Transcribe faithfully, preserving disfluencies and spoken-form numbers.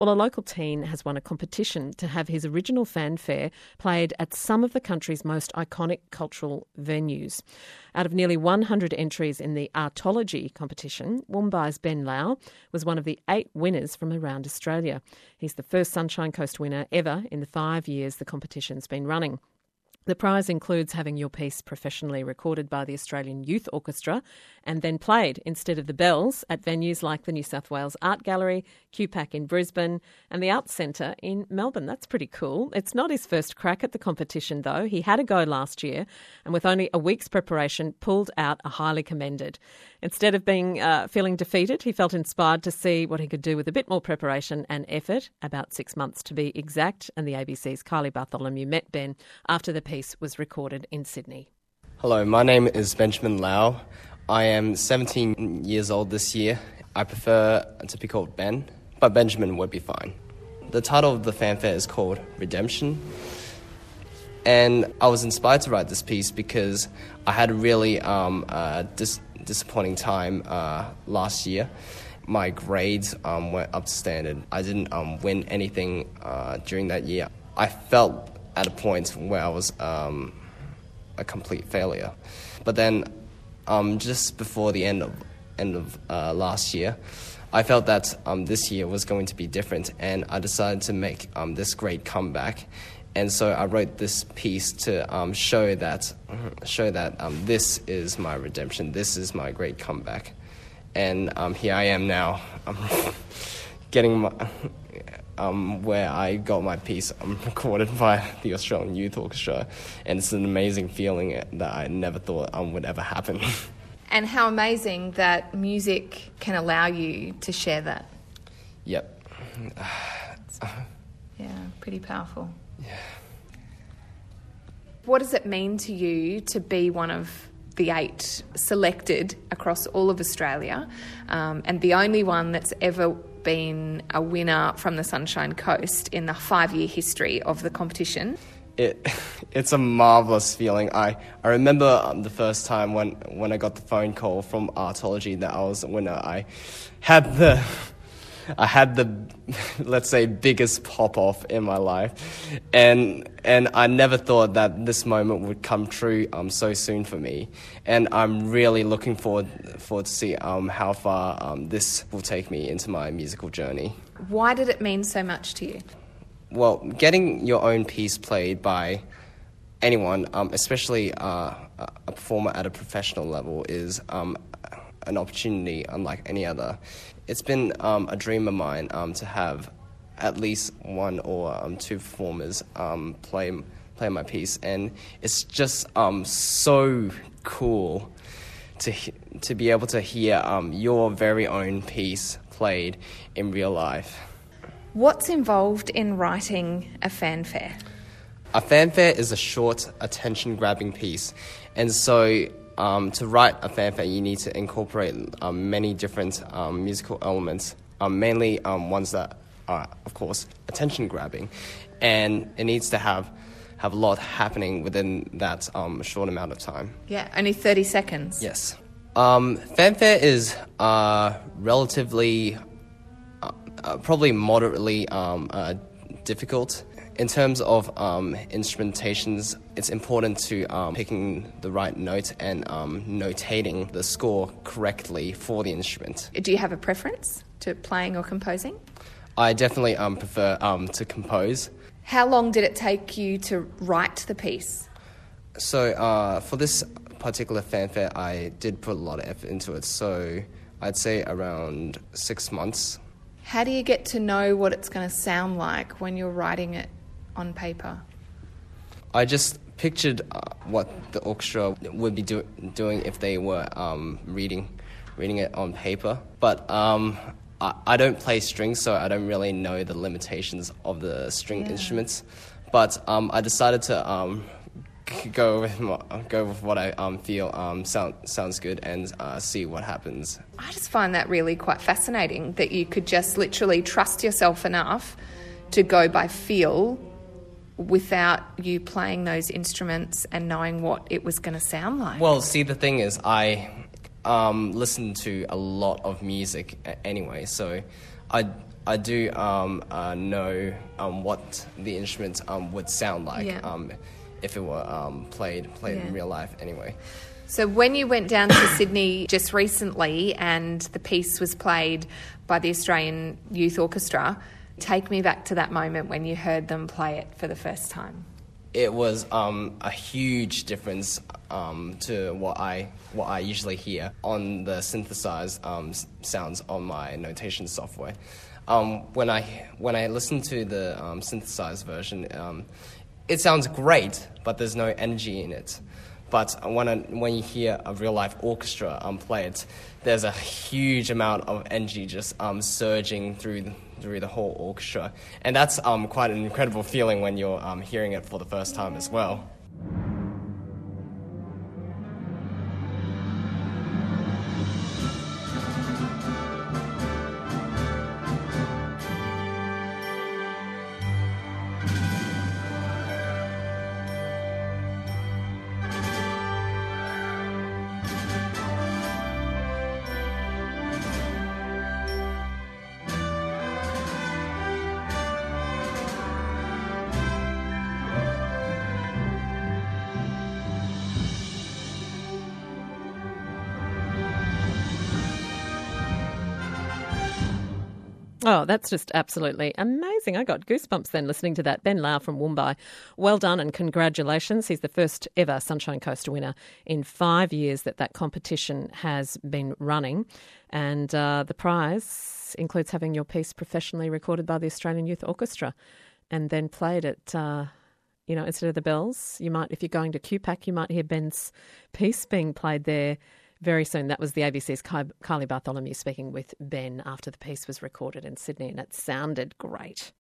Well, a local teen has won a competition to have his original fanfare played at some of the country's most iconic cultural venues. Out of nearly one hundred entries in the Artology competition, Wombai's Ben Lau was one of the eight winners from around Australia. He's the first Sunshine Coast winner ever in the five years the competition's been running. The prize includes having your piece professionally recorded by the Australian Youth Orchestra and then played instead of the bells at venues like the New South Wales Art Gallery, Q PAC in Brisbane and the Arts Centre in Melbourne. That's pretty cool. It's not his first crack at the competition though. He had a go last year and with only a week's preparation pulled out a highly commended. Instead of being uh, feeling defeated, he felt inspired to see what he could do with a bit more preparation and effort, about six months to be exact, and the A B C's Kylie Bartholomew met Ben after the piece was recorded in Sydney. Hello, my name is Benjamin Lau. I am seventeen years old this year. I prefer to be called Ben, but Benjamin would be fine. The title of the fanfare is called Redemption, and I was inspired to write this piece because I had a really um, uh, dis- disappointing time uh, last year. My grades um, weren't up to standard. I didn't um, win anything uh, during that year. I felt at a point where I was um, a complete failure. But then, um, just before the end of end of uh, last year, I felt that um, this year was going to be different, and I decided to make um, this great comeback. And so I wrote this piece to um, show that show that um, this is my redemption. This is my great comeback. And um, here I am now, um, getting my. Um, where I got my piece um, recorded by the Australian Youth Orchestra, and it's an amazing feeling that I never thought um, would ever happen. And how amazing that music can allow you to share that. Yep. Yeah, pretty powerful. Yeah. What does it mean to you to be one of the eight selected across all of Australia, um, and the only one that's ever been a winner from the Sunshine Coast in the five-year history of the competition? It it's a marvellous feeling. I, I remember um, the first time when, when I got the phone call from Artology that I was a winner. I had the I had the let's say biggest pop off in my life, and and I never thought that this moment would come true um so soon for me. And I'm really looking forward forward to see um how far um this will take me into my musical journey. Why did it mean so much to you? Well, getting your own piece played by anyone, um, especially uh, a performer at a professional level, is um, an opportunity unlike any other. It's been um, a dream of mine um, to have at least one or um, two performers um, play play my piece, and it's just um, so cool to to be able to hear um, your very own piece played in real life. What's involved in writing a fanfare? A fanfare is a short, attention-grabbing piece, and so um, to write a fanfare, you need to incorporate um, many different um, musical elements, um, mainly um, ones that are, of course, attention-grabbing, and it needs to have have a lot happening within that um, short amount of time. Yeah, only thirty seconds. Yes. Um, fanfare is uh, relatively, uh, uh, probably moderately um, uh, difficult. In terms of um, instrumentations, it's important to um, picking the right note and um, notating the score correctly for the instrument. Do you have a preference to playing or composing? I definitely um, prefer um, to compose. How long did it take you to write the piece? So uh, for this particular fanfare, I did put a lot of effort into it, so I'd say around six months. How do you get to know what it's going to sound like when you're writing it on paper? I just pictured uh, what the orchestra would be do- doing if they were um, reading reading it on paper. But um, I-, I don't play strings, so I don't really know the limitations of the string yeah. instruments. But um, I decided to um, go with my, go with what I um, feel um, sound, sounds good and uh, see what happens. I just find that really quite fascinating, that you could just literally trust yourself enough to go by feel without you playing those instruments and knowing what it was going to sound like. Well, see, the thing is, I um, listen to a lot of music anyway, so I I I do um, uh, know um, what the instrument um, would sound like Yeah. um, if it were um, played played Yeah. in real life anyway. So when you went down to Sydney just recently and the piece was played by the Australian Youth Orchestra, take me back to that moment when you heard them play it for the first time. It was um, a huge difference um, to what I what I usually hear on the synthesized um, s- sounds on my notation software. Um, when I when I listen to the um, synthesized version, um, it sounds great, but there's no energy in it. But when I, when you hear a real life orchestra um, play it, there's a huge amount of energy just um, surging through the, through the whole orchestra, and that's um, quite an incredible feeling when you're um, hearing it for the first time as well. Oh, that's just absolutely amazing. I got goosebumps then listening to that. Ben Lau from Woombye. Well done and congratulations. He's the first ever Sunshine Coast winner in five years that that competition has been running. And uh, the prize includes having your piece professionally recorded by the Australian Youth Orchestra and then played at, uh, you know, instead of the bells, you might, if you're going to Q PAC, you might hear Ben's piece being played there very soon. That was the A B C's Ky- Kylie Bartholomew speaking with Ben after the piece was recorded in Sydney, and it sounded great.